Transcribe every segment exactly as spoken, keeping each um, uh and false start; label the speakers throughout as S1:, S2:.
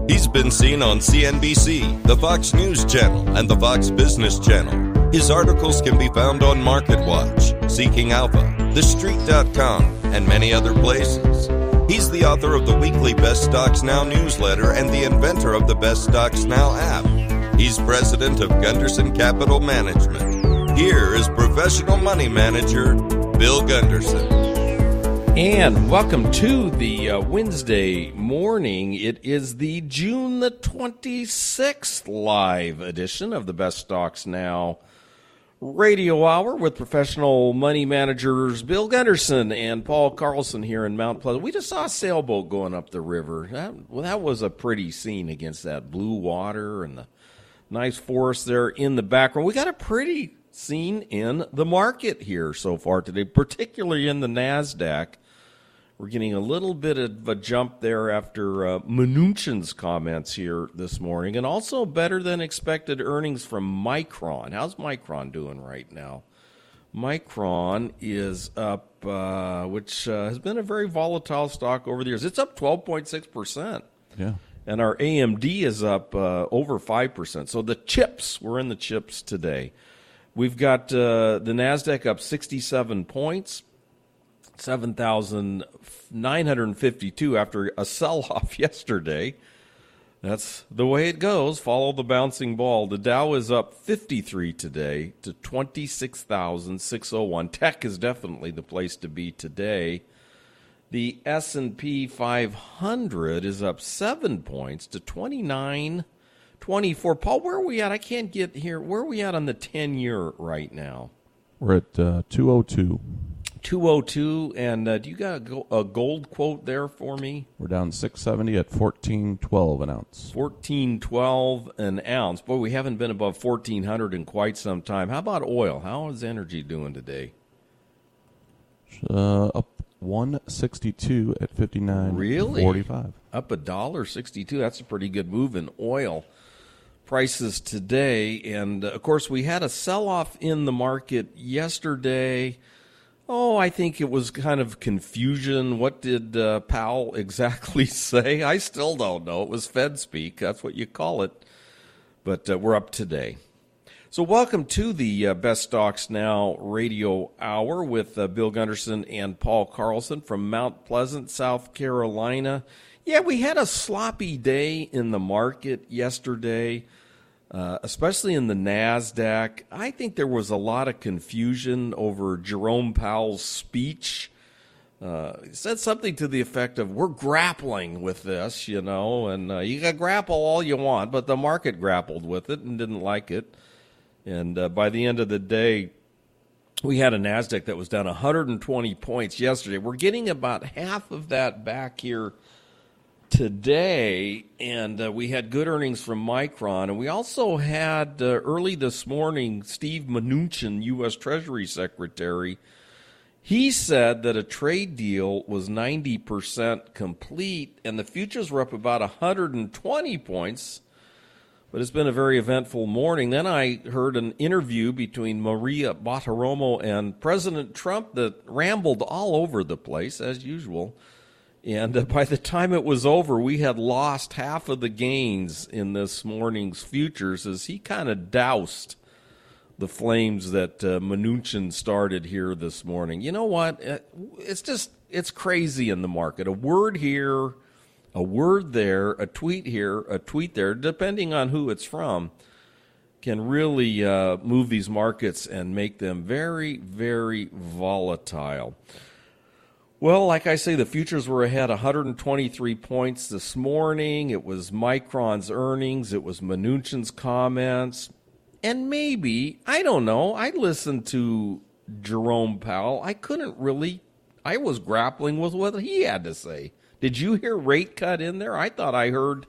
S1: He's been seen on C N B C, the Fox News Channel, and the Fox Business Channel. His articles can be found on MarketWatch, Seeking Alpha, The Street dot com, and many other places. He's the author of the weekly Best Stocks Now newsletter and the inventor of the Best Stocks Now app. He's president of Gunderson Capital Management. Here is professional money manager, Bill Gunderson.
S2: And welcome to the uh, Wednesday morning. It is the June the twenty-sixth live edition of the Best Stocks Now radio hour with professional money managers Bill Gunderson and Paul Carlson here in Mount Pleasant. We just saw a sailboat going up the river. That, well, that was a pretty scene against that blue water and the nice forest there in the background. We got a pretty scene in the market here so far today, particularly in the NASDAQ. We're getting a little bit of a jump there after uh, Mnuchin's comments here this morning, and also better than expected earnings from Micron. How's Micron doing right now? Micron is up, uh, which uh, has been a very volatile stock over the years. It's up twelve point six percent.
S3: Yeah.
S2: And our A M D is up uh, over five percent. So the chips, we're in the chips today. We've got uh, the NASDAQ up sixty-seven points. seven thousand nine hundred fifty-two after a sell-off yesterday. That's the way it goes. Follow the bouncing ball. The Dow is up fifty-three today to twenty-six thousand six hundred one. Tech is definitely the place to be today. The S and P five hundred is up seven points to twenty-nine twenty-four. Paul, where are we at? I can't get here. Where are we at on the ten-year right now?
S3: We're at uh, two oh two.
S2: two oh two, and uh, do you got a, go- a gold quote there for me?
S3: We're down six seventy at fourteen twelve an ounce.
S2: fourteen twelve an ounce. Boy, we haven't been above fourteen hundred in quite some time. How about oil? How is energy doing today?
S3: Uh, up one sixty-two at fifty-nine forty-five.
S2: Really? Up a dollar sixty-two. That's a pretty good move in oil prices today. And, uh, of course, we had a sell-off in the market yesterday. Oh, I think it was kind of confusion. What did uh, Powell exactly say? I still don't know. It was Fed speak. That's what you call it. But uh, we're up today. So welcome to the uh, Best Stocks Now radio hour with uh, Bill Gunderson and Paul Carlson from Mount Pleasant, South Carolina. Yeah, we had a sloppy day in the market yesterday. Uh, especially in the NASDAQ. I think there was a lot of confusion over Jerome Powell's speech. Uh, he said something to the effect of, we're grappling with this, you know, and uh, you can grapple all you want, but the market grappled with it and didn't like it. And uh, by the end of the day, we had a NASDAQ that was down one hundred twenty points yesterday. We're getting about half of that back here today, and uh, we had good earnings from Micron, and we also had uh, early this morning Steve Mnuchin, U S Treasury Secretary. He said that a trade deal was ninety percent complete, and the futures were up about one hundred twenty points, but it's been a very eventful morning. Then I heard an interview between Maria Bartiromo and President Trump that rambled all over the place, as usual. And uh, by the time it was over, we had lost half of the gains in this morning's futures as he kind of doused the flames that uh, Mnuchin started here this morning. You know what? It's just, it's crazy in the market. A word here, a word there, a tweet here, a tweet there, depending on who it's from, can really uh, move these markets and make them very, very volatile. Well, like I say, the futures were ahead one hundred twenty-three points this morning. It was Micron's earnings. It was Mnuchin's comments. And maybe, I don't know, I listened to Jerome Powell. I couldn't really, I was grappling with what he had to say. Did you hear rate cut in there? I thought I heard,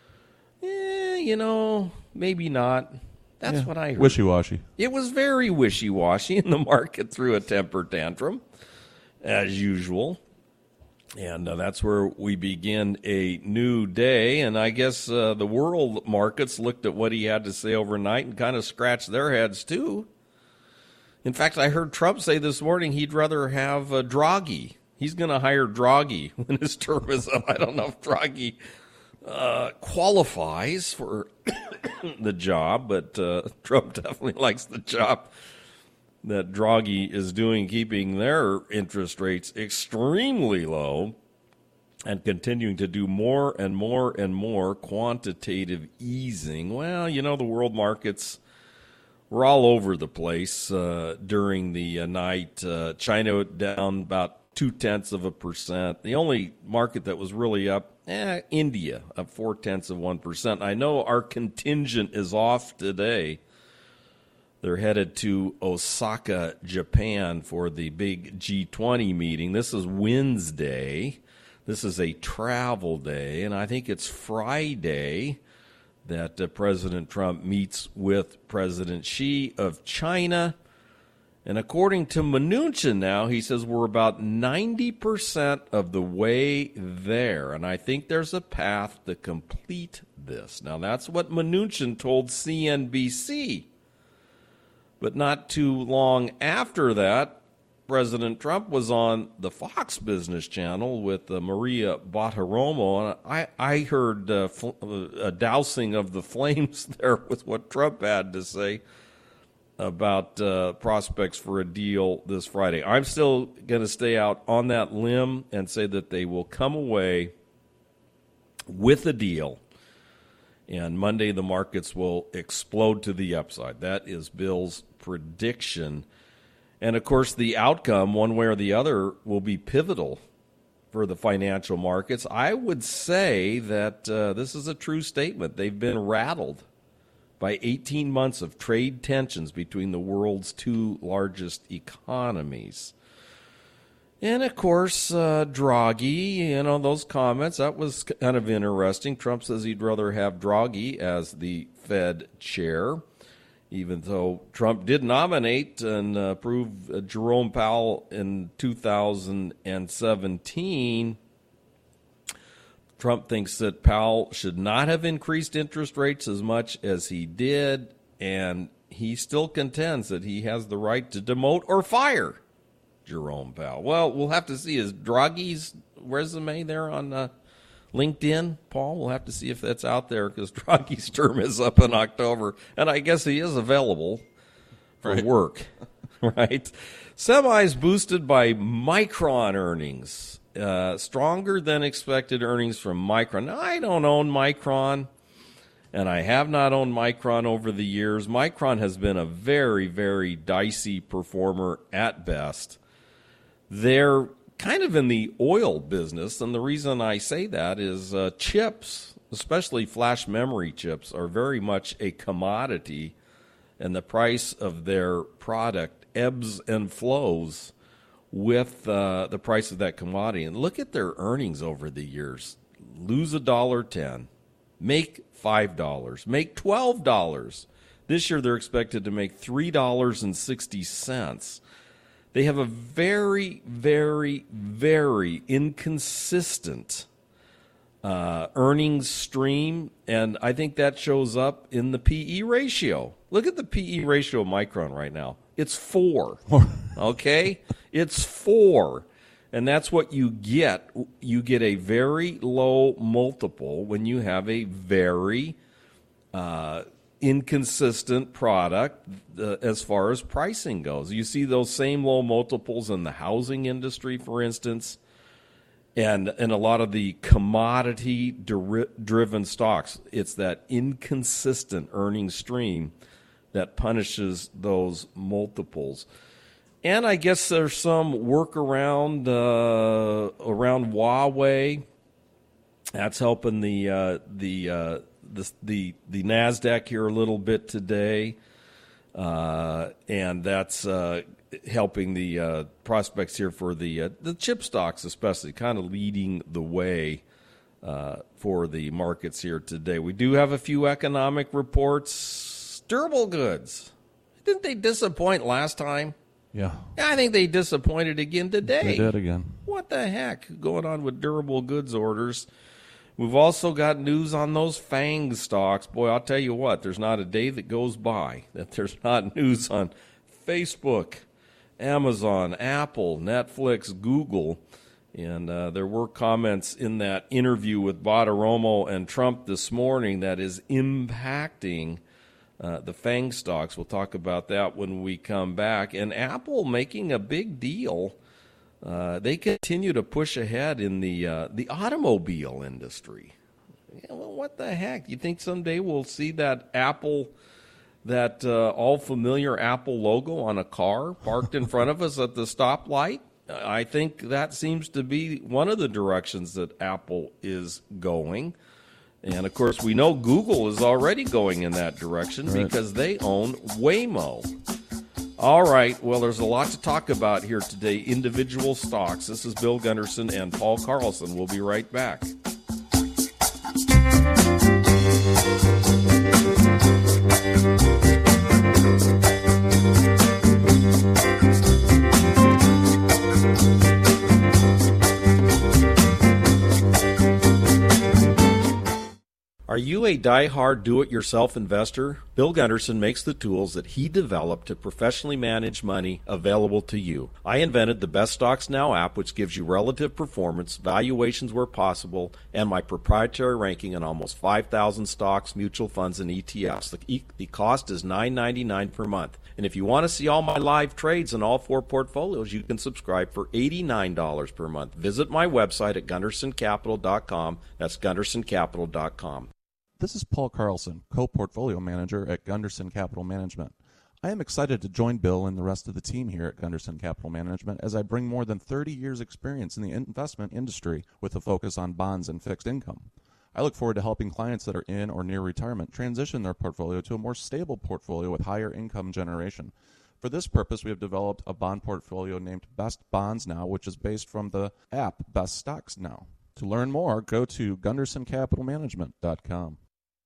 S2: eh, you know, maybe not. That's
S3: yeah,
S2: what I heard.
S3: Wishy-washy.
S2: It was very wishy-washy, and the market threw a temper tantrum, as usual. And uh, that's where we begin a new day. And I guess uh, the world markets looked at what he had to say overnight and kind of scratched their heads, too. In fact, I heard Trump say this morning he'd rather have uh, Draghi. He's going to hire Draghi when his term is up. I don't know if Draghi uh, qualifies for the job, but uh, Trump definitely likes the job that Draghi is doing, keeping their interest rates extremely low and continuing to do more and more and more quantitative easing. Well, you know, the world markets were all over the place uh, during the uh, night. Uh, China down about two-tenths of a percent. The only market that was really up, eh, India, up four-tenths of one percent. I know our contingent is off today. They're headed to Osaka, Japan for the big G twenty meeting. This is Wednesday. This is a travel day, and I think it's Friday that uh, President Trump meets with President Xi of China. And according to Mnuchin now, he says we're about ninety percent of the way there. And I think there's a path to complete this. Now, that's what Mnuchin told C N B C. But not too long after that, President Trump was on the Fox Business Channel with uh, Maria Bartiromo, and I, I heard uh, fl- a dousing of the flames there with what Trump had to say about uh, prospects for a deal this Friday. I'm still going to stay out on that limb and say that they will come away with a deal, and Monday the markets will explode to the upside. That is Bill's prediction. And, of course, the outcome, one way or the other, will be pivotal for the financial markets. I would say that uh, this is a true statement. They've been rattled by eighteen months of trade tensions between the world's two largest economies. And, of course, uh, Draghi, you know, those comments, that was kind of interesting. Trump says he'd rather have Draghi as the Fed chair, even though Trump did nominate and uh, approve uh, Jerome Powell in two thousand seventeen. Trump thinks that Powell should not have increased interest rates as much as he did, and he still contends that he has the right to demote or fire Jerome Powell. Well, we'll have to see. Is Draghi's resume there on uh, LinkedIn, Paul? We'll have to see if that's out there, because Draghi's term is up in October, and I guess he is available for right. work, right? Semis boosted by Micron earnings. Uh, stronger than expected earnings from Micron. Now, I don't own Micron, and I have not owned Micron over the years. Micron has been a very, very dicey performer at best. They're kind of in the oil business, and the reason I say that is uh, chips, especially flash memory chips, are very much a commodity, and the price of their product ebbs and flows with uh, the price of that commodity. And look at their earnings over the years. Lose a dollar ten, make five dollars, make twelve dollars. This year they're expected to make three dollars and sixty cents. They have a very, very, very inconsistent uh, earnings stream, and I think that shows up in the P E ratio. Look at the P E ratio of Micron right now. It's four, okay? It's four, and that's what you get. You get a very low multiple when you have a very uh, inconsistent product uh, as far as pricing goes. You see those same low multiples in the housing industry, for instance, and in a lot of the commodity-driven stocks. It's that inconsistent earnings stream that punishes those multiples. And I guess there's some workaround uh, around Huawei. That's helping the uh, the, uh, the the the NASDAQ here a little bit today, uh, and that's uh, helping the uh, prospects here for the uh, the chip stocks, especially, kind of leading the way uh, for the markets here today. We do have a few economic reports. Durable goods. Didn't they disappoint last time?
S3: Yeah.
S2: I think they disappointed again today.
S3: They did again.
S2: What the heck going on with durable goods orders? We've also got news on those FANG stocks. Boy, I'll tell you what, there's not a day that goes by that there's not news on Facebook, Amazon, Apple, Netflix, Google. And uh, there were comments in that interview with Bartiromo and Trump this morning that is impacting uh, the FANG stocks. We'll talk about that when we come back. And Apple making a big deal. Uh, they continue to push ahead in the uh, the automobile industry. Yeah, well, what the heck? You think someday we'll see that Apple, that uh, all familiar Apple logo on a car parked in front of us at the stoplight? I think that seems to be one of the directions that Apple is going. And, of course, we know Google is already going in that direction right. because they own Waymo. All right, well, there's a lot to talk about here today, individual stocks. This is Bill Gunderson and Paul Carlson. We'll be right back. Are you a die-hard do-it-yourself investor? Bill Gunderson makes the tools that he developed to professionally manage money available to you. I invented the Best Stocks Now app, which gives you relative performance, valuations where possible, and my proprietary ranking on almost five thousand stocks, mutual funds, and E T Fs. The, e- the cost is nine ninety-nine per month. And if you want to see all my live trades in all four portfolios, you can subscribe for eighty-nine dollars per month. Visit my website at gunderson capital dot com. That's gunderson capital dot com.
S3: This is Paul Carlson, co-portfolio manager at Gunderson Capital Management. I am excited to join Bill and the rest of the team here at Gunderson Capital Management as I bring more than thirty years experience in the investment industry with a focus on bonds and fixed income. I look forward to helping clients that are in or near retirement transition their portfolio to a more stable portfolio with higher income generation. For this purpose, we have developed a bond portfolio named Best Bonds Now, which is based from the app Best Stocks Now. To learn more, go to gunderson capital management dot com.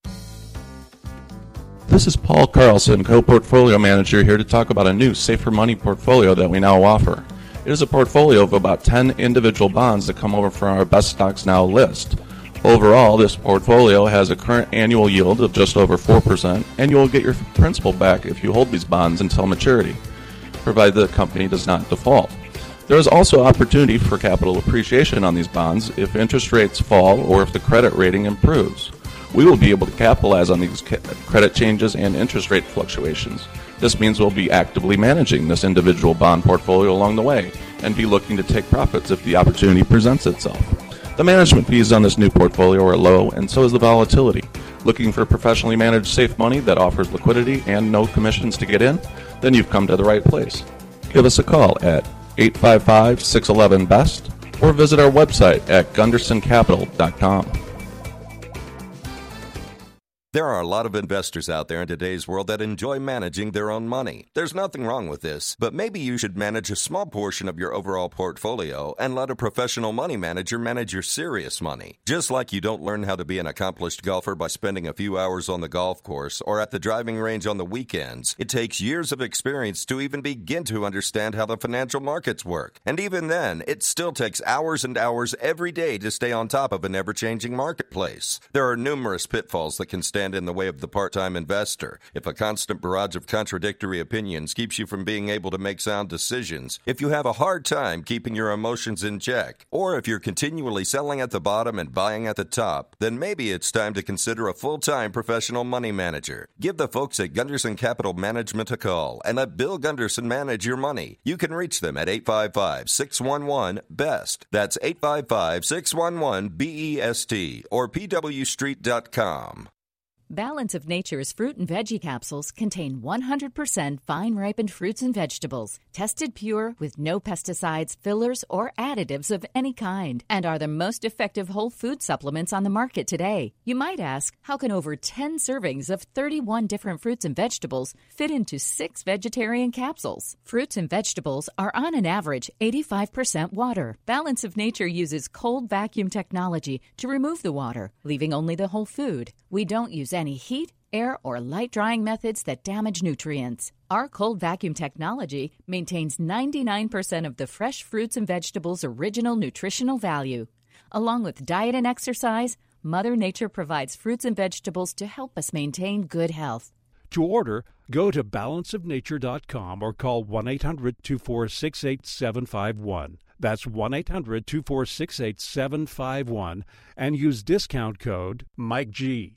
S3: This is Paul Carlson, co-portfolio manager, here to talk about a new Safer Money portfolio that we now offer. It is a portfolio of about ten individual bonds that come over from our Best Stocks Now list. Overall, this portfolio has a current annual yield of just over four percent, and you will get your principal back if you hold these bonds until maturity, provided the company does not default. There is also opportunity for capital appreciation on these bonds if interest rates fall or if the credit rating improves. We will be able to capitalize on these credit changes and interest rate fluctuations. This means we'll be actively managing this individual bond portfolio along the way and be looking to take profits if the opportunity presents itself. The management fees on this new portfolio are low, and so is the volatility. Looking for professionally managed safe money that offers liquidity and no commissions to get in? Then you've come to the right place. Give us a call at eight five five, six one one, B E S T or visit our website at gunderson capital dot com.
S1: There are a lot of investors out there in today's world that enjoy managing their own money. There's nothing wrong with this, but maybe you should manage a small portion of your overall portfolio and let a professional money manager manage your serious money. Just like you don't learn how to be an accomplished golfer by spending a few hours on the golf course or at the driving range on the weekends, it takes years of experience to even begin to understand how the financial markets work. And even then, it still takes hours and hours every day to stay on top of an ever-changing marketplace. There are numerous pitfalls that can stand in the way of the part-time investor. If a constant barrage of contradictory opinions keeps you from being able to make sound decisions, if you have a hard time keeping your emotions in check, or if you're continually selling at the bottom and buying at the top, then maybe it's time to consider a full-time professional money manager. Give the folks at Gunderson Capital Management a call and let Bill Gunderson manage your money. You can reach them at eight five five, six one one, B E S T. That's eight five five, six one one, B E S T or P W street dot com.
S4: Balance of Nature's fruit and veggie capsules contain one hundred percent vine-ripened fruits and vegetables, tested pure with no pesticides, fillers, or additives of any kind, and are the most effective whole food supplements on the market today. You might ask, how can over ten servings of thirty-one different fruits and vegetables fit into six vegetarian capsules? Fruits and vegetables are on an average eighty-five percent water. Balance of Nature uses cold vacuum technology to remove the water, leaving only the whole food. We don't use any heat, air, or light drying methods that damage nutrients. Our cold vacuum technology maintains ninety-nine percent of the fresh fruits and vegetables' original nutritional value. Along with diet and exercise, Mother Nature provides fruits and vegetables to help us maintain good health.
S5: To order, go to balance of nature dot com or call one eight hundred, two four six, eight seven five one. That's one eight hundred two four six eight seven five one and use discount code Mike G.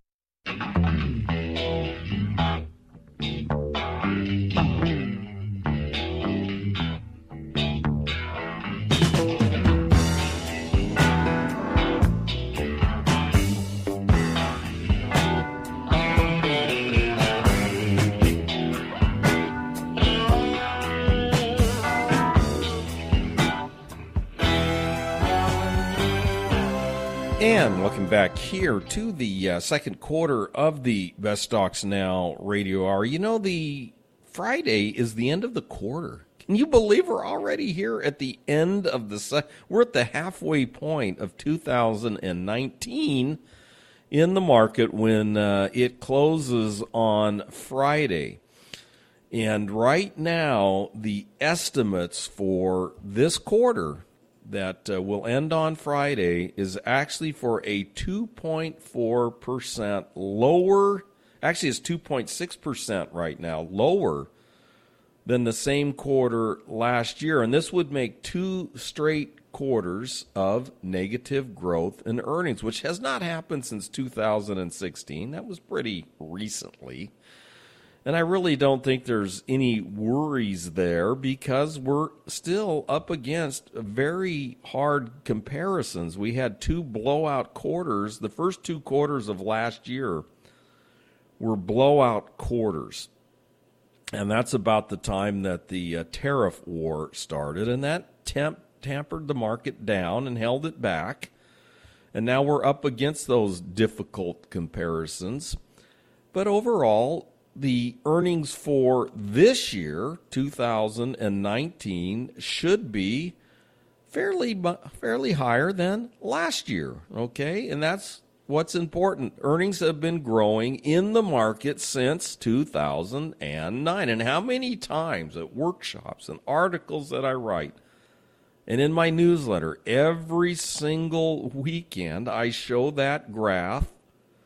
S2: And welcome back here to the uh, second quarter of the Best Stocks Now Radio Hour. You know, the Friday is the end of the quarter. Can you believe we're already here at the end of the se- we're at the halfway point of two thousand nineteen in the market when uh, it closes on Friday. And right now, the estimates for this quarter that uh, will end on Friday is actually for a two point four percent lower, actually it's two point six percent right now, lower than the same quarter last year. And this would make two straight quarters of negative growth in earnings, which has not happened since two thousand sixteen. That was pretty recently. And I really don't think there's any worries there because we're still up against very hard comparisons. We had two blowout quarters. The first two quarters of last year were blowout quarters. And that's about the time that the uh, tariff war started. And that temp- tampered the market down and held it back. And now we're up against those difficult comparisons. But overall, the earnings for this year, two thousand nineteen, should be fairly fairly higher than last year, okay? And that's what's important. Earnings have been growing in the market since two thousand nine. And how many times at workshops and articles that I write and in my newsletter, every single weekend I show that graph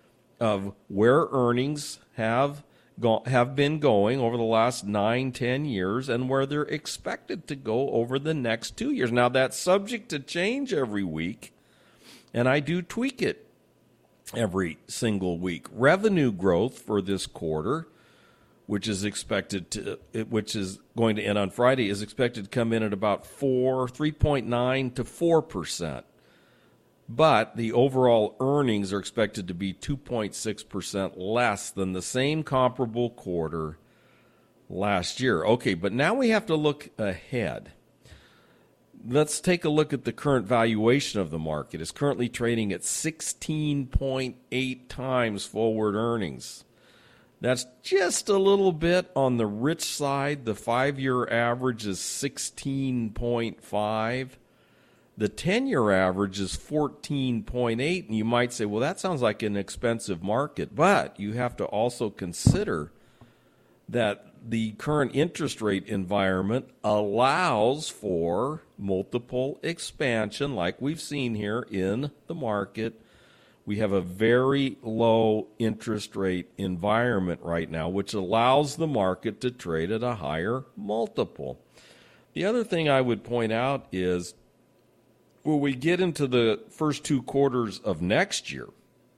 S2: of where earnings have Go, have been going over the last nine, ten years and where they're expected to go over the next two years. Now, that's subject to change every week, and I do tweak it every single week. Revenue growth for this quarter, which is expected to, which is going to end on Friday, is expected to come in at about four, three point nine to four percent. But the overall earnings are expected to be two point six percent less than the same comparable quarter last year. Okay, but now we have to look ahead. Let's take a look at the current valuation of the market. It's currently trading at sixteen point eight times forward earnings. That's just a little bit on the rich side. The five-year average is sixteen point five. The ten-year average is fourteen point eight, and you might say, well, that sounds like an expensive market. But you have to also consider that the current interest rate environment allows for multiple expansion like we've seen here in the market. We have a very low interest rate environment right now, which allows the market to trade at a higher multiple. The other thing I would point out is when we get into the first two quarters of next year,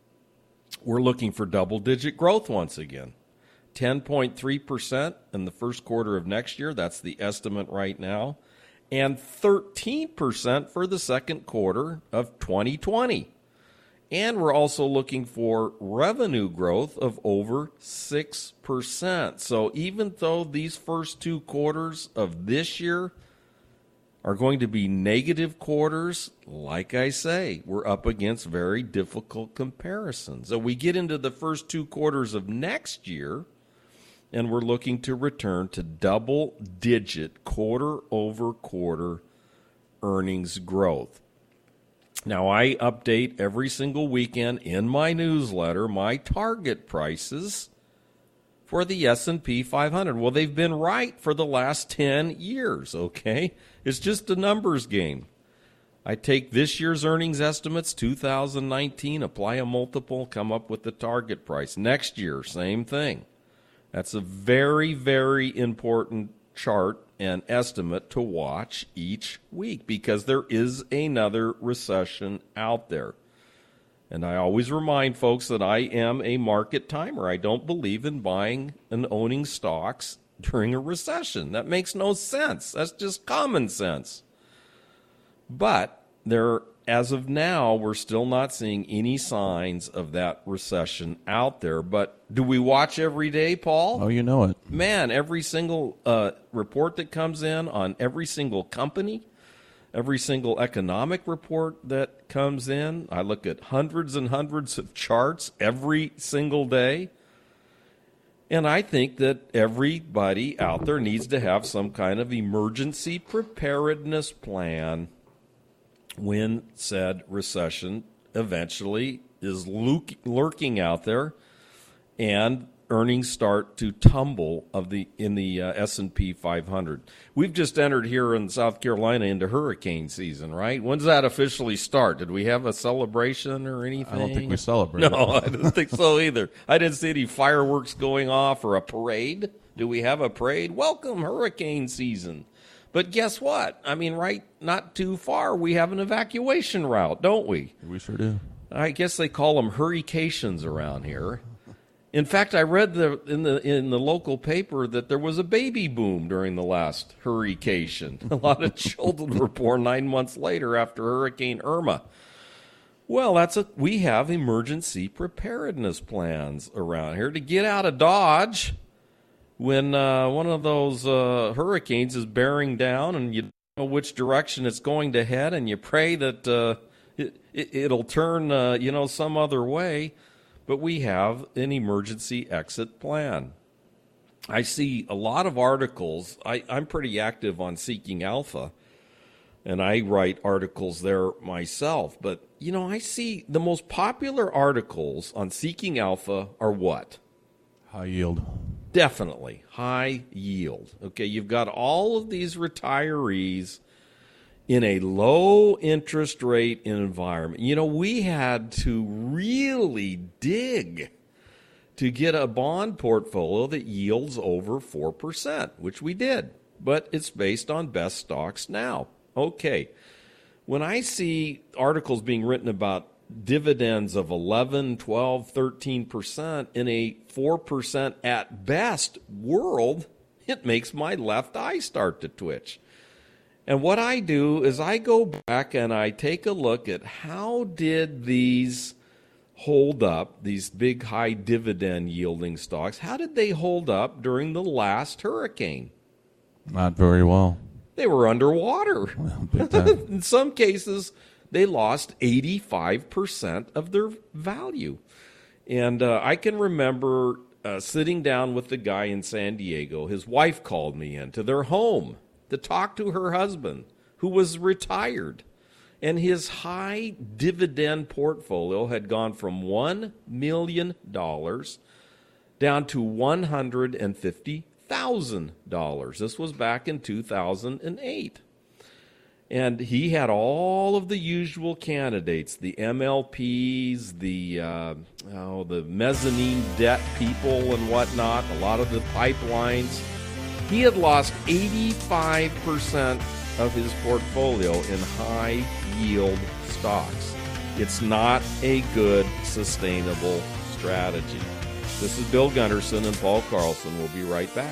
S2: we're looking for double-digit growth once again. ten point three percent in the first quarter of next year. That's the estimate right now. And thirteen percent for the second quarter of twenty twenty. And we're also looking for revenue growth of over six percent. So even though these first two quarters of this year are going to be negative quarters, like I say, we're up against very difficult comparisons. So we get into the first two quarters of next year, and we're looking to return to double-digit quarter-over-quarter earnings growth. Now, I update every single weekend in my newsletter my target prices for the S and P five hundred. Well, they've been right for the last ten years, okay? It's just a numbers game. I take this year's earnings estimates, two thousand nineteen, apply a multiple, come up with the target price. Next year, same thing. That's a very, very important chart and estimate to watch each week because there is another recession out there. And I always remind folks that I am a market timer. I don't believe in buying and owning stocks during a recession. That makes no sense. That's just common sense. But there, as of now, we're still not seeing any signs of that recession out there. But do we watch every day, Paul?
S3: Oh, you know it.
S2: Man, every single uh, report that comes in on every single company, every single economic report that comes in, I look at hundreds and hundreds of charts every single day. And I think that everybody out there needs to have some kind of emergency preparedness plan when said recession eventually is lurking out there and earnings start to tumble of the in the uh, S and P five hundred. We've just entered here in South Carolina into hurricane season, right? When does that officially start? Did we have a celebration or anything?
S3: I don't think we celebrated.
S2: No, I don't think so either. I didn't see any fireworks going off or a parade. Do we have a parade? Welcome hurricane season. But guess what? I mean, right not too far, we have an evacuation route, don't we?
S3: We sure do.
S2: I guess they call them hurrications around here. In fact, I read the, in the in the local paper that there was a baby boom during the last hurricane. A lot of children were born nine months later after Hurricane Irma. Well, that's a we have emergency preparedness plans around here to get out of Dodge when uh, one of those uh, hurricanes is bearing down and you don't know which direction it's going to head, and you pray that uh, it, it, it'll turn uh, you know some other way. But we have an emergency exit plan. I see a lot of articles. I, I'm pretty active on Seeking Alpha, and I write articles there myself. But, you know, I see the most popular articles on Seeking Alpha are what?
S3: High yield.
S2: Definitely high yield. Okay, you've got all of these retirees in a low interest rate environment. You know, we had to really dig to get a bond portfolio that yields over four percent, which we did. But it's based on best stocks now. Okay, when I see articles being written about dividends of eleven, twelve, thirteen percent in a four percent at best world, it makes my left eye start to twitch. And what I do is I go back and I take a look at how did these hold up, these big high dividend yielding stocks, how did they hold up during the last hurricane?
S3: Not very well.
S2: They were underwater.
S3: Well, big time.
S2: In some cases, they lost eighty-five percent of their value. And uh, I can remember uh, sitting down with the guy in San Diego. His wife called me into their home to talk to her husband, who was retired. And his high dividend portfolio had gone from one million dollars down to one hundred fifty thousand dollars. This was back in two thousand eight. And he had all of the usual candidates, the M L Ps, the uh, oh, the mezzanine debt people and whatnot, a lot of the pipelines. He had lost eighty-five percent of his portfolio in high-yield stocks. It's not a good, sustainable strategy. This is Bill Gunderson and Paul Carlson. We'll be right back.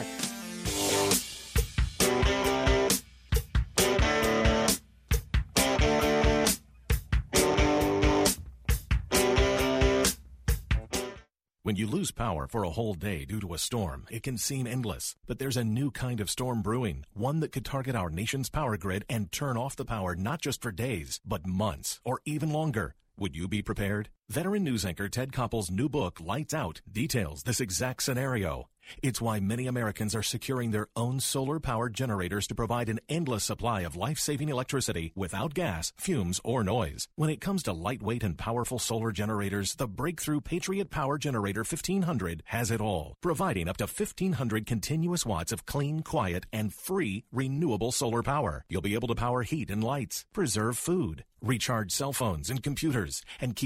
S6: When you lose power for a whole day due to a storm, it can seem endless. But there's a new kind of storm brewing, one that could target our nation's power grid and turn off the power not just for days, but months or even longer. Would you be prepared? Veteran news anchor Ted Koppel's new book, Lights Out, details this exact scenario. It's why many Americans are securing their own solar-powered generators to provide an endless supply of life-saving electricity without gas, fumes, or noise. When it comes to lightweight and powerful solar generators, the breakthrough Patriot Power Generator fifteen hundred has it all, providing up to fifteen hundred continuous watts of clean, quiet, and free renewable solar power. You'll be able to power heat and lights, preserve food, recharge cell phones and computers, and keep critical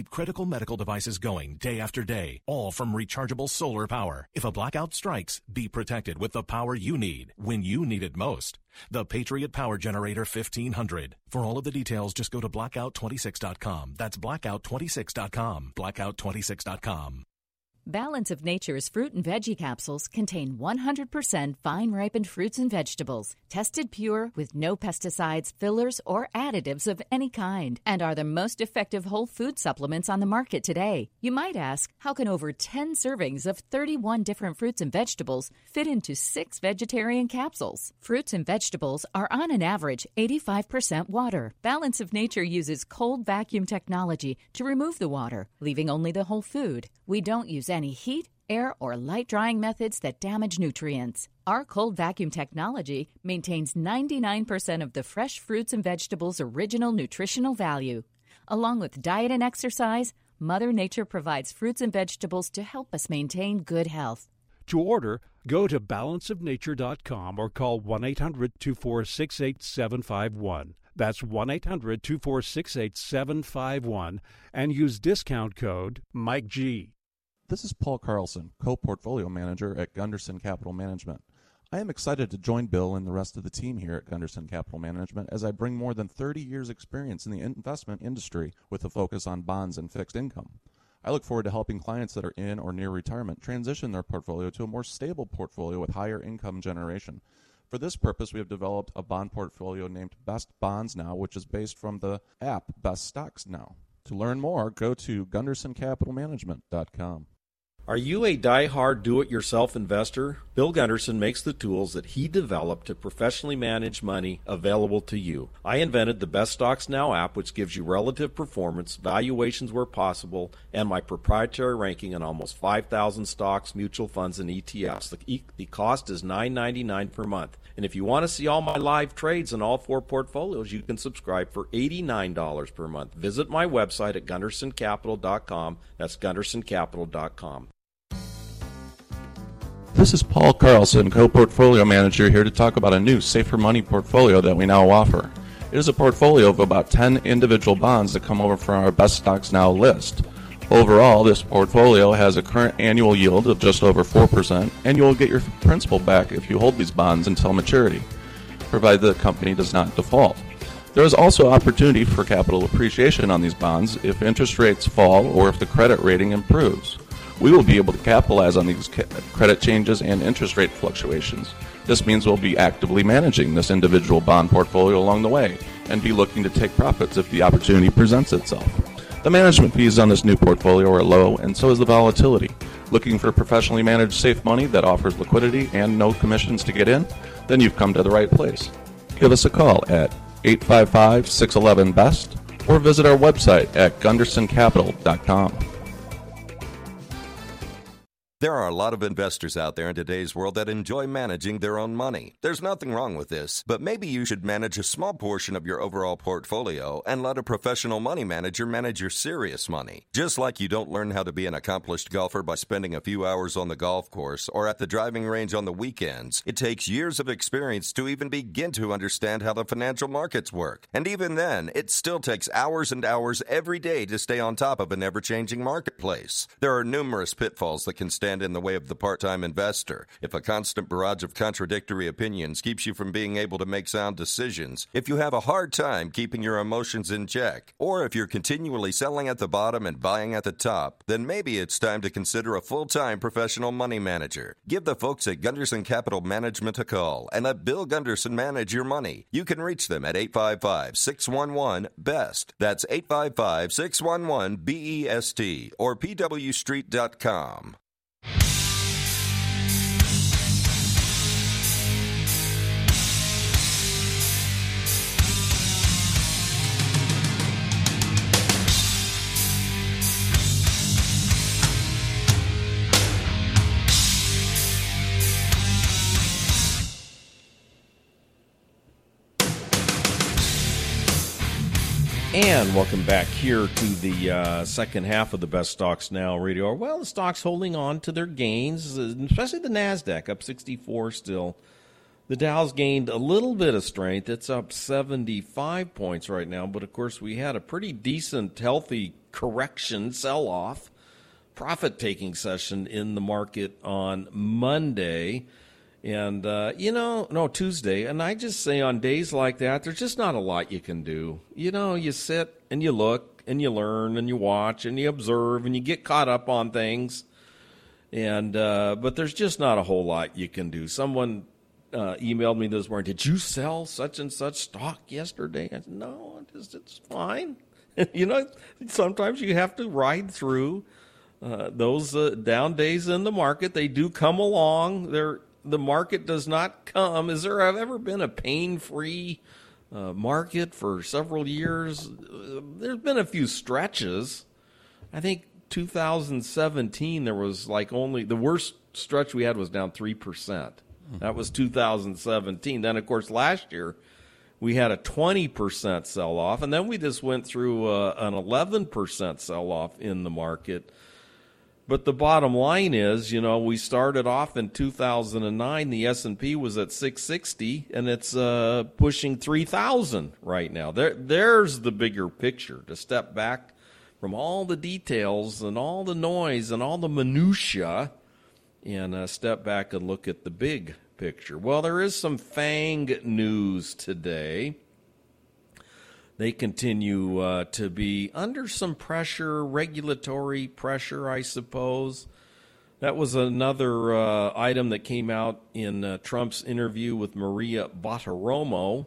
S6: medical devices going day after day, all from rechargeable solar power. If a blackout strikes, be protected with the power you need when you need it most. The Patriot Power Generator fifteen hundred. For all of the details, just go to blackout twenty-six dot com. That's blackout twenty-six dot com. blackout twenty-six dot com.
S4: Balance of Nature's fruit and veggie capsules contain one hundred percent fine-ripened fruits and vegetables, tested pure with no pesticides, fillers, or additives of any kind, and are the most effective whole food supplements on the market today. You might ask, how can over ten servings of thirty-one different fruits and vegetables fit into six vegetarian capsules? Fruits and vegetables are on an average eighty-five percent water. Balance of Nature uses cold vacuum technology to remove the water, leaving only the whole food. We don't use any heat, air, or light drying methods that damage nutrients. Our cold vacuum technology maintains ninety-nine percent of the fresh fruits and vegetables' original nutritional value. Along with diet and exercise, Mother Nature provides fruits and vegetables to help us maintain good health.
S5: To order, go to balance of nature dot com or call one eight hundred two four six eight seven five one. That's one eight hundred two four six eight seven five one and use discount code Mike G.
S3: This is Paul Carlson, co-portfolio manager at Gunderson Capital Management. I am excited to join Bill and the rest of the team here at Gunderson Capital Management as I bring more than thirty years experience in the investment industry with a focus on bonds and fixed income. I look forward to helping clients that are in or near retirement transition their portfolio to a more stable portfolio with higher income generation. For this purpose, we have developed a bond portfolio named Best Bonds Now, which is based from the app Best Stocks Now. To learn more, go to gunderson capital management dot com.
S2: Are you a die-hard do-it-yourself investor? Bill Gunderson makes the tools that he developed to professionally manage money available to you. I invented the Best Stocks Now app, which gives you relative performance, valuations where possible, and my proprietary ranking on almost five thousand stocks, mutual funds, and E T Fs. The, e- the cost is nine ninety-nine per month. And if you want to see all my live trades in all four portfolios, you can subscribe for eighty-nine dollars per month. Visit my website at gunderson capital dot com. That's gunderson capital dot com.
S3: This is Paul Carlson, co-portfolio manager, here to talk about a new Safer Money portfolio that we now offer. It is a portfolio of about ten individual bonds that come over from our Best Stocks Now list. Overall, this portfolio has a current annual yield of just over four percent, and you will get your principal back if you hold these bonds until maturity, provided the company does not default. There is also opportunity for capital appreciation on these bonds if interest rates fall or if the credit rating improves. We will be able to capitalize on these credit changes and interest rate fluctuations. This means we'll be actively managing this individual bond portfolio along the way and be looking to take profits if the opportunity presents itself. The management fees on this new portfolio are low, and so is the volatility. Looking for professionally managed safe money that offers liquidity and no commissions to get in? Then you've come to the right place. Give us a call at eight five five, six one one, B E S T or visit our website at gunderson capital dot com.
S1: There are a lot of investors out there in today's world that enjoy managing their own money. There's nothing wrong with this, but maybe you should manage a small portion of your overall portfolio and let a professional money manager manage your serious money. Just like you don't learn how to be an accomplished golfer by spending a few hours on the golf course or at the driving range on the weekends, it takes years of experience to even begin to understand how the financial markets work. And even then, it still takes hours and hours every day to stay on top of an ever-changing marketplace. There are numerous pitfalls that can stand in the way of the part-time investor. If a constant barrage of contradictory opinions keeps you from being able to make sound decisions, if you have a hard time keeping your emotions in check, or if you're continually selling at the bottom and buying at the top, then maybe it's time to consider a full-time professional money manager. Give the folks at Gunderson Capital Management a call and let Bill Gunderson manage your money. You can reach them at eight five five, six one one, B E S T. That's eight five five, six one one, B E S T or P W street dot com.
S2: And welcome back here to the uh, second half of the Best Stocks Now radio hour. Well, the stocks holding on to their gains, especially the NASDAQ, up sixty-four still. The Dow's gained a little bit of strength. It's up seventy-five points right now, but of course we had a pretty decent, healthy correction, sell-off, profit-taking session in the market on Monday. And, uh, you know, no, Tuesday. And I just say on days like that, there's just not a lot you can do. You know, you sit and you look and you learn and you watch and you observe and you get caught up on things. And uh, but there's just not a whole lot you can do. Someone uh, emailed me this morning, did you sell such and such stock yesterday? I said, no, it's, it's fine. You know, sometimes you have to ride through uh, those uh, down days in the market. They do come along. They're The market does not come. Is there ever been a pain-free uh, market for several years? Uh, there's been a few stretches. I think two thousand seventeen, there was like only, the worst stretch we had was down three percent. Mm-hmm. That was two thousand seventeen. Then, of course, last year we had a twenty percent sell-off, and then we just went through uh, an eleven percent sell-off in the market. But the bottom line is, you know, we started off in two thousand nine, the S and P was at six sixty, and it's uh, pushing three thousand right now. There, there's the bigger picture, to step back from all the details and all the noise and all the minutia and uh, step back and look at the big picture. Well, there is some FANG news today. They continue uh, to be under some pressure, regulatory pressure, I suppose. That was another uh, item that came out in uh, Trump's interview with Maria Bartiromo.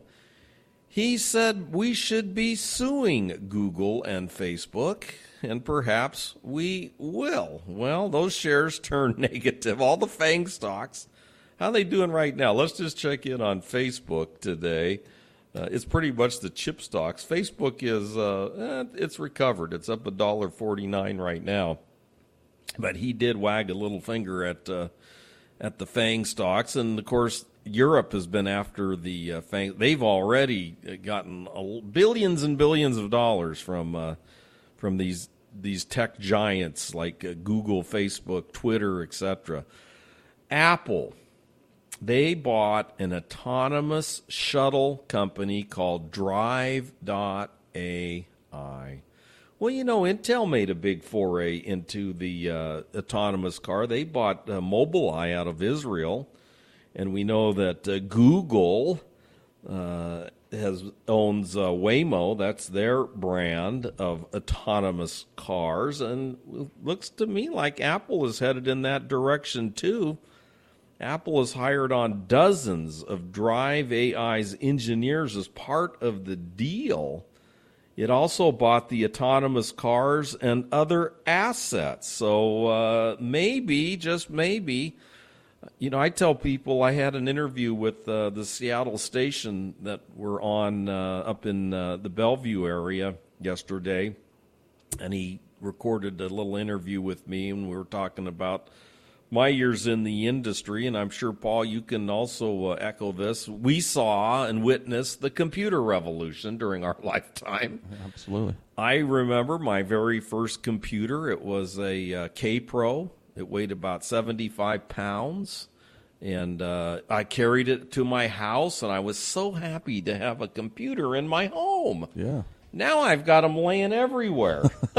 S2: He said we should be suing Google and Facebook, and perhaps we will. Well, those shares turned negative. All the FANG stocks, how are they doing right now? Let's just check in on Facebook today. Uh, it's pretty much the chip stocks. Facebook is, uh, eh, it's recovered. It's up one dollar forty-nine right now. But he did wag a little finger at uh, at the FANG stocks. And, of course, Europe has been after the uh, FANG. They've already gotten a, billions and billions of dollars from uh, from these these tech giants like uh, Google, Facebook, Twitter, et cetera. Apple. They bought an autonomous shuttle company called Drive dot A I. Well, you know, Intel made a big foray into the uh, autonomous car. They bought uh, Mobileye out of Israel, and we know that uh, Google uh, has owns uh, Waymo. That's their brand of autonomous cars, and it looks to me like Apple is headed in that direction too. Apple has hired on dozens of Drive A I's engineers as part of the deal. It also bought the autonomous cars and other assets. So uh, maybe, just maybe, you know, I tell people I had an interview with uh, the Seattle station that we're on uh, up in uh, the Bellevue area yesterday, and he recorded a little interview with me, and we were talking about my years in the industry, and I'm sure, Paul, you can also uh, echo this. We saw and witnessed the computer revolution during our lifetime.
S3: Absolutely.
S2: I remember my very first computer. It was a uh, K-Pro. It weighed about seventy-five pounds, and uh, I carried it to my house, and I was so happy to have a computer in my home.
S3: Yeah.
S2: Now I've got them laying everywhere.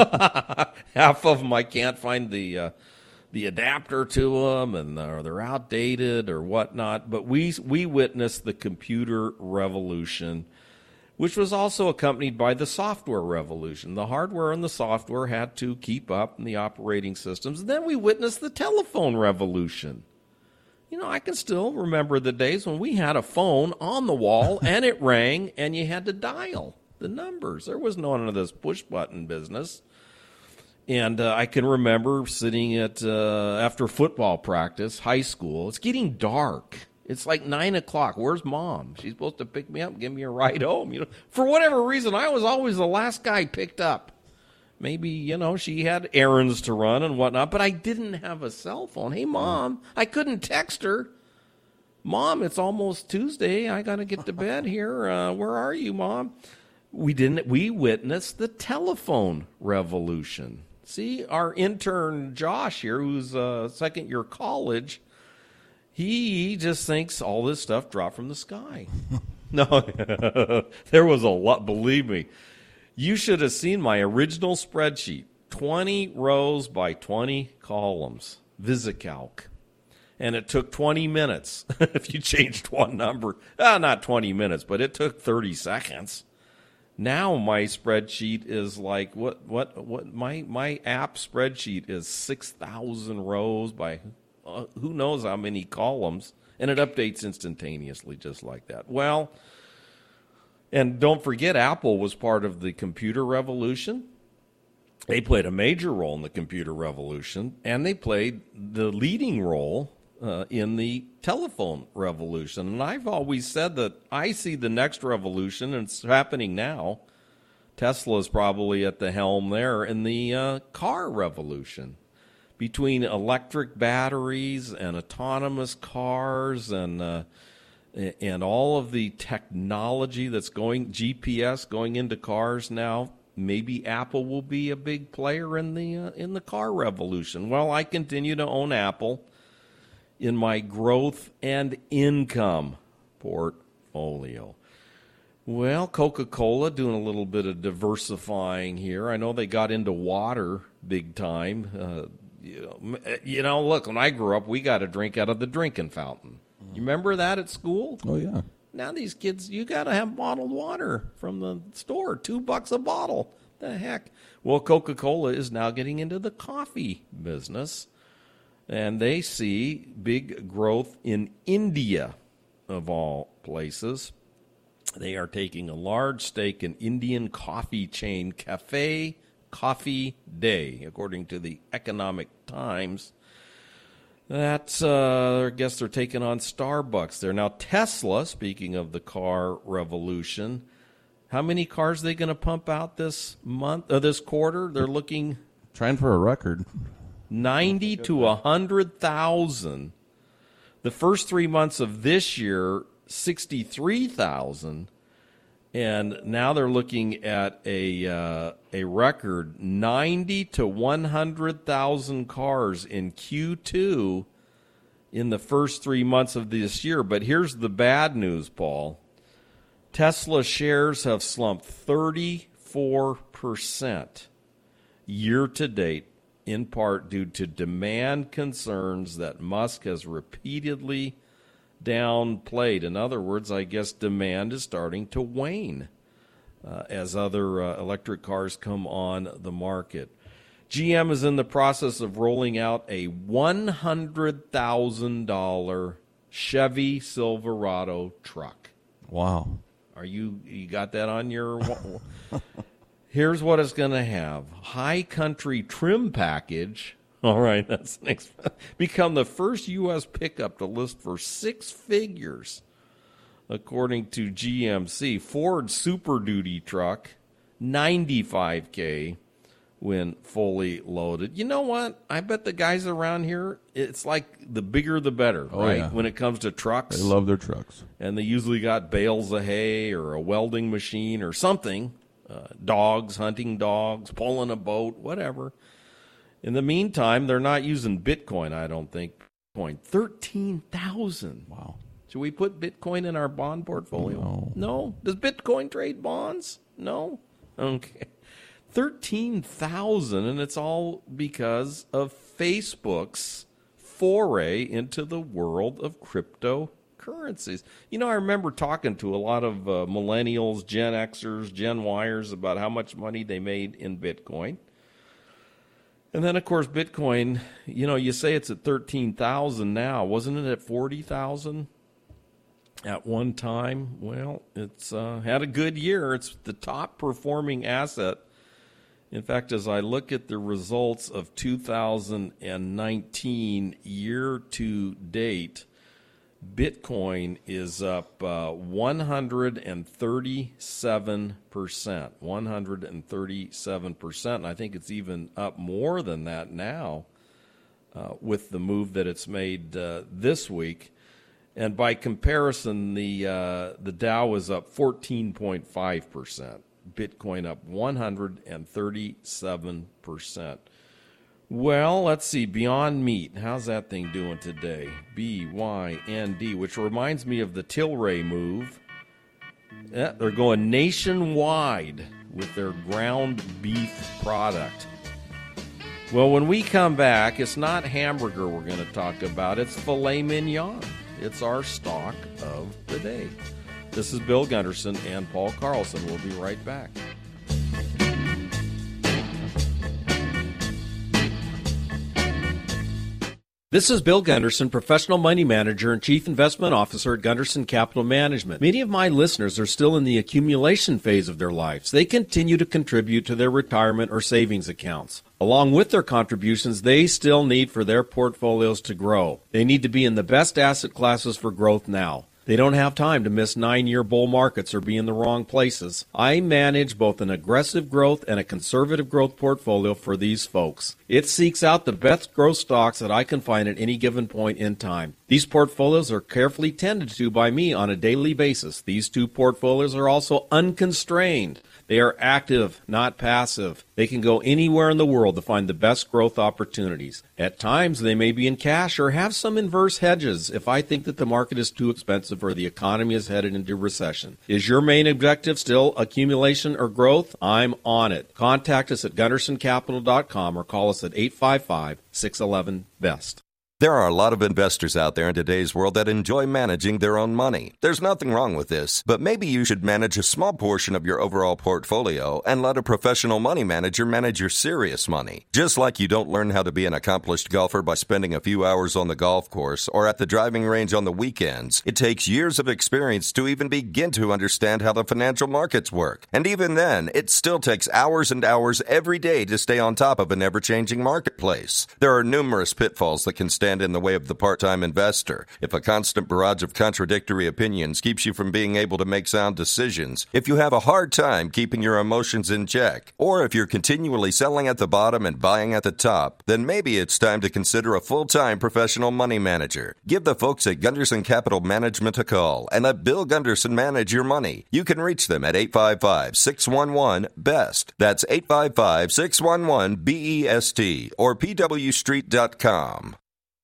S2: Half of them I can't find the... Uh, the adapter to them, and or they're outdated or whatnot. But we we witnessed the computer revolution, which was also accompanied by the software revolution. The hardware and the software had to keep up in the operating systems. And then we witnessed the telephone revolution. You know, I can still remember the days when we had a phone on the wall and it rang and you had to dial the numbers. There was none of this push-button business. And uh, I can remember sitting at uh, after football practice, high school. It's getting dark. It's like nine o'clock. Where's Mom? She's supposed to pick me up and give me a ride home. You know, for whatever reason, I was always the last guy picked up. Maybe, you know, she had errands to run and whatnot, but I didn't have a cell phone. Hey, Mom, I couldn't text her. Mom, it's almost Tuesday. I got to get to bed here. Uh, where are you, Mom? We didn't. We witnessed the telephone revolution. See, our intern Josh here, who's uh, second year college, He just thinks all this stuff dropped from the sky. No, there was a lot, believe me. You should have seen my original spreadsheet, twenty rows by twenty columns, VisiCalc. And it took twenty minutes if you changed one number. Ah, not twenty minutes, but it took thirty seconds. Now my spreadsheet is like, what, what, what, my, my app spreadsheet is six thousand rows by uh, who knows how many columns, and it updates instantaneously just like that. Well, and don't forget, Apple was part of the computer revolution. They played a major role in the computer revolution, and they played the leading role uh, in the telephone revolution. And I've always said that I see the next revolution, and it's happening now. Tesla's probably at the helm there in the uh, car revolution. Between electric batteries and autonomous cars and uh, and all of the technology that's going, G P S going into cars now, maybe Apple will be a big player in the uh, in the car revolution. Well, I continue to own Apple in my growth and income portfolio. Well, Coca-Cola doing a little bit of diversifying here. I know they got into water big time. Uh, you know, you know, look, when I grew up, we got a drink out of the drinking fountain. You remember that at school?
S7: Oh, yeah.
S2: Now these kids, you got to have bottled water from the store, two bucks a bottle. The heck? Well, Coca-Cola is now getting into the coffee business, and they see big growth in India, of all places. They are taking a large stake in Indian coffee chain Cafe Coffee Day, according to the Economic Times. That's, uh, I guess they're taking on Starbucks there. Now, Tesla, speaking of the car revolution, how many cars are they going to pump out this month, or this quarter? They're looking...
S7: Trying for a record.
S2: ninety to one hundred thousand. The first three months of this year, sixty-three thousand. And now they're looking at a uh, a record ninety to one hundred thousand cars in Q two in the first three months of this year. But here's the bad news, Paul. Tesla shares have slumped thirty-four percent year to date, in part due to demand concerns that Musk has repeatedly downplayed. In other words, I guess demand is starting to wane uh, as other uh, electric cars come on the market. G M is in the process of rolling out a one hundred thousand dollars Chevy Silverado truck.
S7: Wow.
S2: Are you, you got that on your... Here's what it's going to have. High country trim package. All right, that's next. Become the first U S pickup to list for six figures, according to G M C. Ford Super Duty truck, ninety-five thousand when fully loaded. You know what? I bet the guys around here, it's like the bigger the better,
S7: oh,
S2: right?
S7: Yeah.
S2: When it comes to trucks.
S7: They love their trucks.
S2: And they usually got bales of hay or a welding machine or something. Uh, dogs, hunting dogs, pulling a boat, whatever. In the meantime, they're not using Bitcoin, I don't think. Bitcoin, thirteen thousand.
S7: Wow.
S2: Should we put Bitcoin in our bond portfolio?
S7: No.
S2: No? Does Bitcoin trade bonds? No? Okay. thirteen thousand, and it's all because of Facebook's foray into the world of cryptocurrencies. You know, I remember talking to a lot of uh, millennials, Gen Xers, Gen Yers about how much money they made in Bitcoin. And then, of course, Bitcoin, you know, you say it's at thirteen thousand now. Wasn't it at forty thousand at one time? Well, it's uh, had a good year. It's the top performing asset. In fact, as I look at the results of two thousand nineteen year to date, Bitcoin is up uh, one hundred thirty-seven percent. one hundred thirty-seven percent. And I think it's even up more than that now uh, with the move that it's made uh, this week. And by comparison, the uh, the Dow is up fourteen point five percent. Bitcoin up one hundred thirty-seven percent. Well, let's see. Beyond Meat. How's that thing doing today? B Y N D, which reminds me of the Tilray move. Yeah, they're going nationwide with their ground beef product. Well, when we come back, it's not hamburger we're going to talk about. It's filet mignon. It's our stock of the day. This is Bill Gunderson and Paul Carlson. We'll be right back. This is Bill Gunderson, Professional Money Manager and Chief Investment Officer at Gunderson Capital Management. Many of my listeners are still in the accumulation phase of their lives. They continue to contribute to their retirement or savings accounts. Along with their contributions, they still need for their portfolios to grow. They need to be in the best asset classes for growth now. They don't have time to miss nine-year bull markets or be in the wrong places. I manage both an aggressive growth and a conservative growth portfolio for these folks. It seeks out the best growth stocks that I can find at any given point in time. These portfolios are carefully tended to by me on a daily basis. These two portfolios are also unconstrained. They are active, not passive. They can go anywhere in the world to find the best growth opportunities. At times, they may be in cash or have some inverse hedges if I think that the market is too expensive or the economy is headed into recession. Is your main objective still accumulation or growth? I'm on it. Contact us at gunderson capital dot com or call us at eight five five, six one one, B E S T.
S1: There are a lot of investors out there in today's world that enjoy managing their own money. There's nothing wrong with this, but maybe you should manage a small portion of your overall portfolio and let a professional money manager manage your serious money. Just like you don't learn how to be an accomplished golfer by spending a few hours on the golf course or at the driving range on the weekends, it takes years of experience to even begin to understand how the financial markets work. And even then, it still takes hours and hours every day to stay on top of an ever-changing marketplace. There are numerous pitfalls that can stand in the way of the part-time investor. If a constant barrage of contradictory opinions keeps you from being able to make sound decisions, if you have a hard time keeping your emotions in check, or if you're continually selling at the bottom and buying at the top, then maybe it's time to consider a full-time professional money manager. Give the folks at Gunderson Capital Management a call and let Bill Gunderson manage your money. You can reach them at eight five five, six one one, B E S T. That's eight five five, six one one, B E S T or P W street dot com.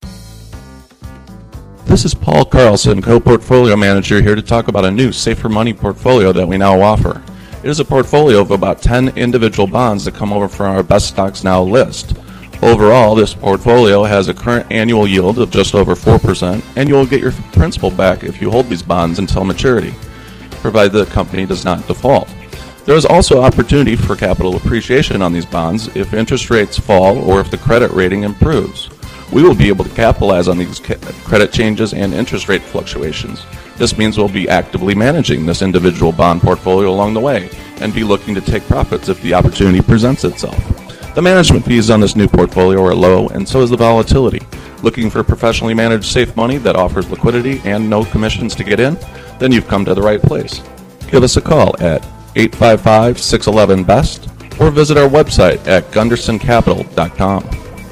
S3: This is Paul Carlson, co-portfolio manager, here to talk about a new Safer Money portfolio that we now offer. It is a portfolio of about ten individual bonds that come over from our Best Stocks Now list. Overall, this portfolio has a current annual yield of just over four percent, and you will get your principal back if you hold these bonds until maturity, provided the company does not default. There is also opportunity for capital appreciation on these bonds if interest rates fall or if the credit rating improves. We will be able to capitalize on these credit changes and interest rate fluctuations. This means we'll be actively managing this individual bond portfolio along the way and be looking to take profits if the opportunity presents itself. The management fees on this new portfolio are low, and so is the volatility. Looking for professionally managed safe money that offers liquidity and no commissions to get in? Then you've come to the right place. Give us a call at eight five five, six one one, B E S T or visit our website at gunderson capital dot com.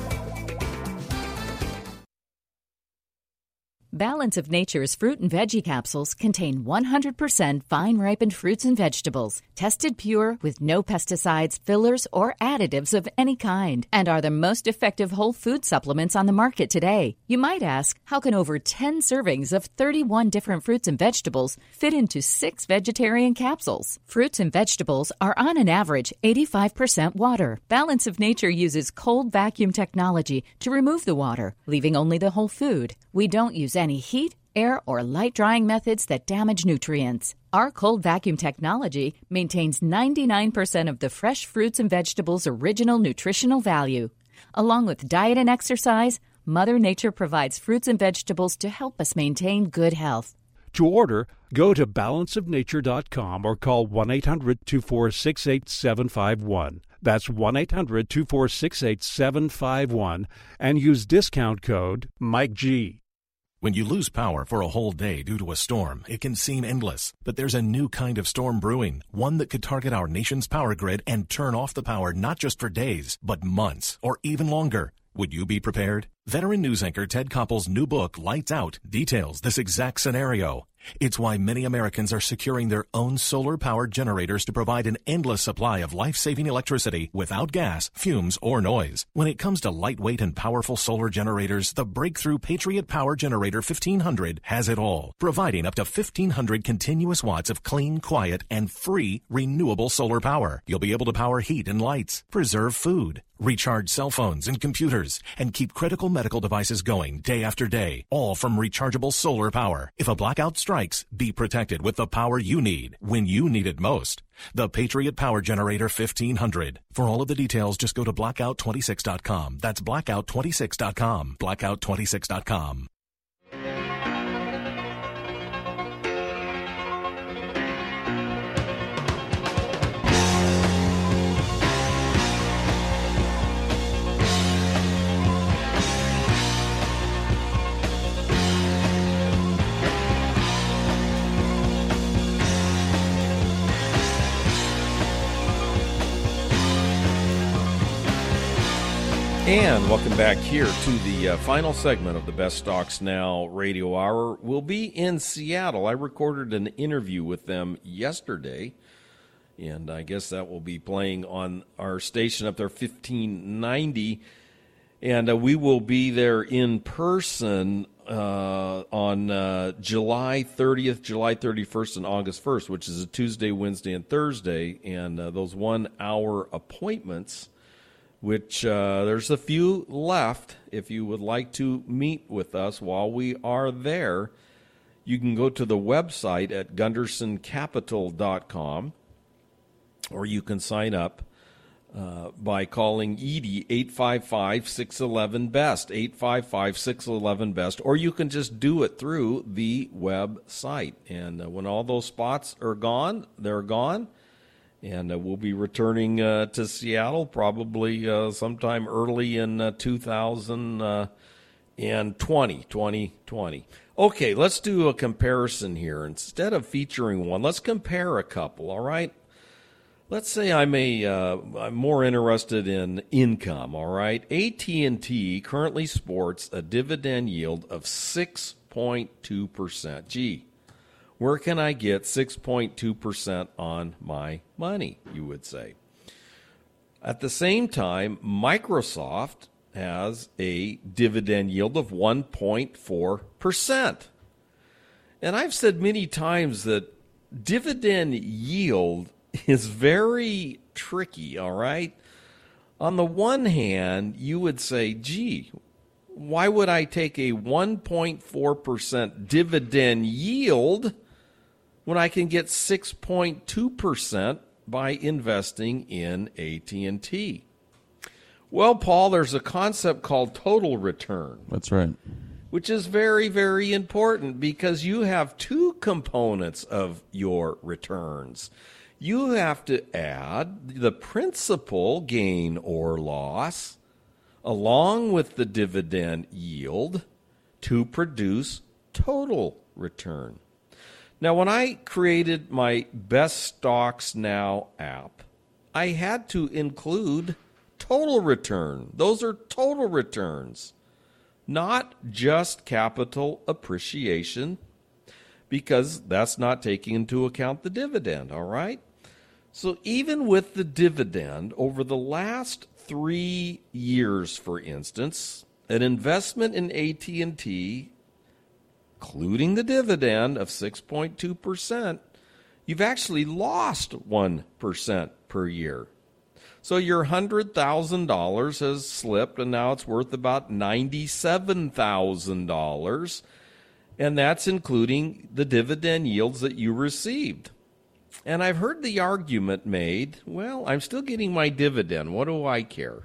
S4: Balance of Nature's fruit and veggie capsules contain one hundred percent fine-ripened fruits and vegetables, tested pure with no pesticides, fillers, or additives of any kind, and are the most effective whole food supplements on the market today. You might ask, how can over ten servings of thirty-one different fruits and vegetables fit into six vegetarian capsules? Fruits and vegetables are on an average eighty-five percent water. Balance of Nature uses cold vacuum technology to remove the water, leaving only the whole food. We don't use any heat, air, or light drying methods that damage nutrients. Our cold vacuum technology maintains ninety-nine percent of the fresh fruits and vegetables' original nutritional value. Along with diet and exercise, Mother Nature provides fruits and vegetables to help us maintain good health.
S5: To order, go to balance of nature dot com or call one eight hundred, two four six, eight seven five one. That's one eight hundred, two four six, eight seven five one and use discount code Mike G.
S6: When you lose power for a whole day due to a storm, it can seem endless. But there's a new kind of storm brewing, one that could target our nation's power grid and turn off the power not just for days, but months or even longer. Would you be prepared? Veteran news anchor Ted Koppel's new book, Lights Out, details this exact scenario. It's why many Americans are securing their own solar-powered generators to provide an endless supply of life-saving electricity without gas, fumes, or noise. When it comes to lightweight and powerful solar generators, the breakthrough Patriot Power Generator fifteen hundred has it all, providing up to fifteen hundred continuous watts of clean, quiet, and free renewable solar power. You'll be able to power heat and lights, preserve food, recharge cell phones and computers, and keep critical medical devices going day after day, all from rechargeable solar power. If a blackout strikes, be protected with the power you need when you need it most. The Patriot Power Generator fifteen hundred. For all of the details, just go to blackout twenty-six dot com. That's blackout twenty-six dot com. blackout twenty-six dot com.
S2: And welcome back here to the uh, final segment of the Best Stocks Now Radio Hour. We'll be in Seattle. I recorded an interview with them yesterday, and I guess that will be playing on our station up there, fifteen ninety. And uh, we will be there in person uh, on uh, July thirtieth, July thirty-first, and August first, which is a Tuesday, Wednesday, and Thursday. And uh, those one-hour appointments, which uh, there's a few left. If you would like to meet with us while we are there, you can go to the website at gunderson capital dot com, or you can sign up uh, by calling Edie eight five five, six one one, B E S T, eight five five, six one one, B E S T, or you can just do it through the website. And uh, when all those spots are gone, they're gone. And uh, we'll be returning uh, to Seattle probably uh, sometime early in uh, two thousand twenty, twenty twenty. Okay, let's do a comparison here. Instead of featuring one, let's compare a couple, all right? Let's say I'm, a, uh, I'm more interested in income, all right? A T and T currently sports a dividend yield of six point two percent. Gee. Where can I get six point two percent on my money, you would say? At the same time, Microsoft has a dividend yield of one point four percent. And I've said many times that dividend yield is very tricky, all right? On the one hand, you would say, gee, why would I take a one point four percent dividend yield when I can get six point two percent by investing in A T and T? Well, Paul, there's a concept called total return.
S7: That's right.
S2: Which is very, very important because you have two components of your returns. You have to add the principal gain or loss along with the dividend yield to produce total return. Now, when I created my Best Stocks Now app, I had to include total return. Those are total returns, not just capital appreciation, because that's not taking into account the dividend, all right? So even with the dividend, over the last three years, for instance, an investment in A T and T, including the dividend of six point two percent, you've actually lost one percent per year. So your one hundred thousand dollars has slipped, and now it's worth about ninety-seven thousand dollars, and that's including the dividend yields that you received. And I've heard the argument made, well, I'm still getting my dividend. What do I care?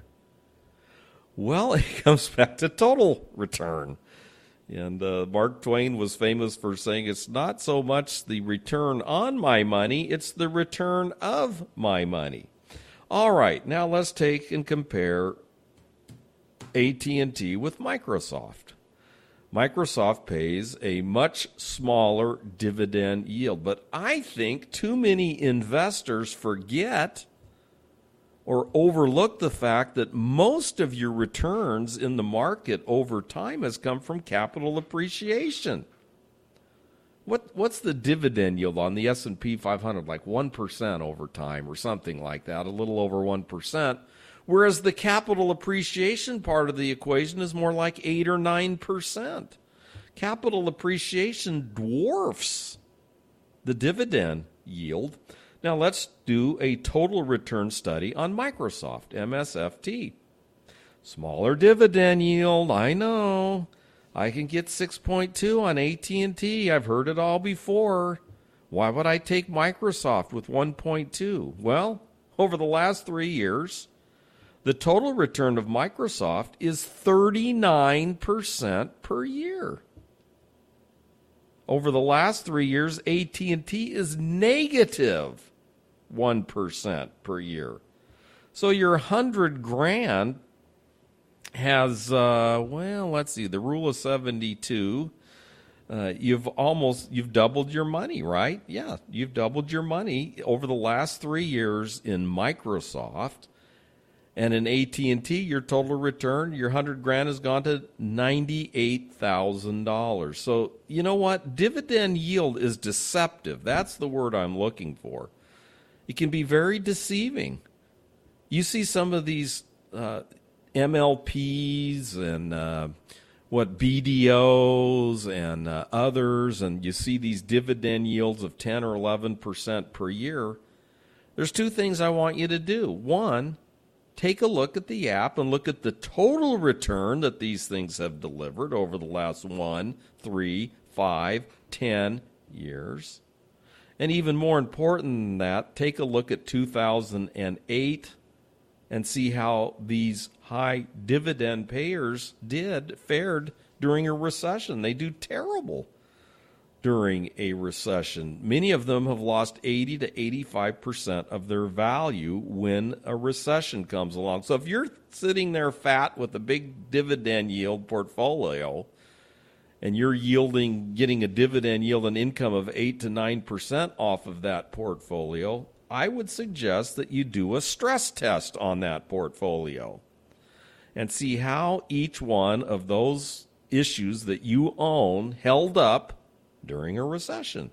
S2: Well, it comes back to total return. And uh, Mark Twain was famous for saying it's not so much the return on my money, it's the return of my money. All right, now let's take and compare A T and T with Microsoft. Microsoft pays a much smaller dividend yield, but I think too many investors forget or overlook the fact that most of your returns in the market over time has come from capital appreciation. What what's the dividend yield on the S and P five hundred? Like one percent over time or something like that, a little over one percent. Whereas the capital appreciation part of the equation is more like eight or nine percent. Capital appreciation dwarfs the dividend yield. Now let's do a total return study on Microsoft, M S F T. Smaller dividend yield, I know. I can get six point two on A T and T. I've heard it all before. Why would I take Microsoft with one point two? Well, over the last three years, the total return of Microsoft is thirty-nine percent per year. Over the last three years, A T and T is negative one percent per year. So your hundred grand has, uh, well, let's see, the rule of seventy-two. Uh, you've almost, you've doubled your money, right? Yeah, you've doubled your money over the last three years in Microsoft. And in A T and T, your total return, your hundred grand has gone to ninety-eight thousand dollars. So you know what? Dividend yield is deceptive. That's the word I'm looking for. It can be very deceiving. You see some of these uh, M L Ps and uh, what B D Os and uh, others, and you see these dividend yields of ten or eleven percent per year. There's two things I want you to do. One, take a look at the app and look at the total return that these things have delivered over the last one, three, five, ten years. And even more important than that, take a look at two thousand eight and see how these high dividend payers did, fared during a recession. They do terrible during a recession. Many of them have lost eighty to eighty-five percent of their value when a recession comes along. So if you're sitting there fat with a big dividend yield portfolio and you're yielding, getting a dividend yield and income of eight to nine percent off of that portfolio, I would suggest that you do a stress test on that portfolio and see how each one of those issues that you own held up during a recession.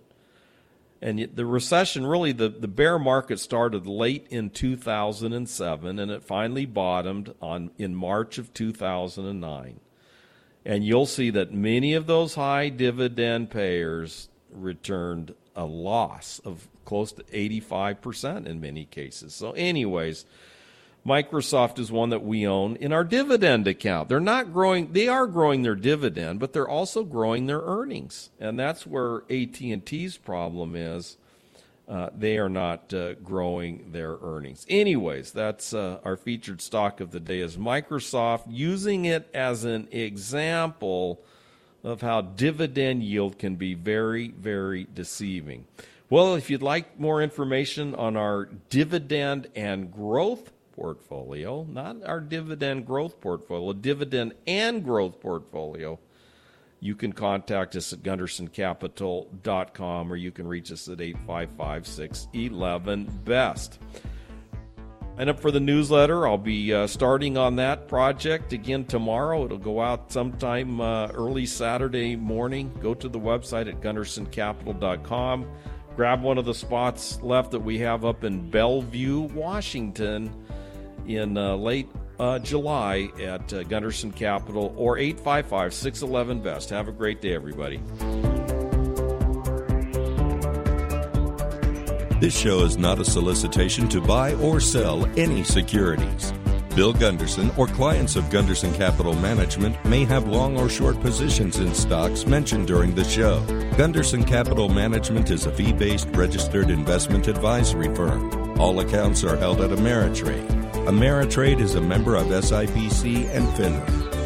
S2: And the recession, really, the, the bear market started late in two thousand seven, and it finally bottomed on in March of two thousand nine. And you'll see that many of those high dividend payers returned a loss of close to eighty-five percent in many cases. So anyways, Microsoft is one that we own in our dividend account. They're not growing, they are growing their dividend, but they're also growing their earnings. And that's where A T and T's problem is. Uh, they are not uh, growing their earnings. Anyways, that's uh, our featured stock of the day is Microsoft, using it as an example of how dividend yield can be very, very deceiving. Well, if you'd like more information on our dividend and growth portfolio, not our dividend growth portfolio, dividend and growth portfolio, you can contact us at gunderson capital dot com or you can reach us at eight five five, six one one, B E S T. Sign up for the newsletter. I'll be uh, starting on that project again tomorrow. It'll go out sometime uh, early Saturday morning. Go to the website at gunderson capital dot com. Grab one of the spots left that we have up in Bellevue, Washington in uh, late uh, July at uh, Gunderson Capital or eight five five, six one one, B E S T. Have a great day, everybody.
S1: This show is not a solicitation to buy or sell any securities. Bill Gunderson or clients of Gunderson Capital Management may have long or short positions in stocks mentioned during the show. Gunderson Capital Management is a fee-based registered investment advisory firm. All accounts are held at Ameritrade. Ameritrade is a member of S I P C and FINRA.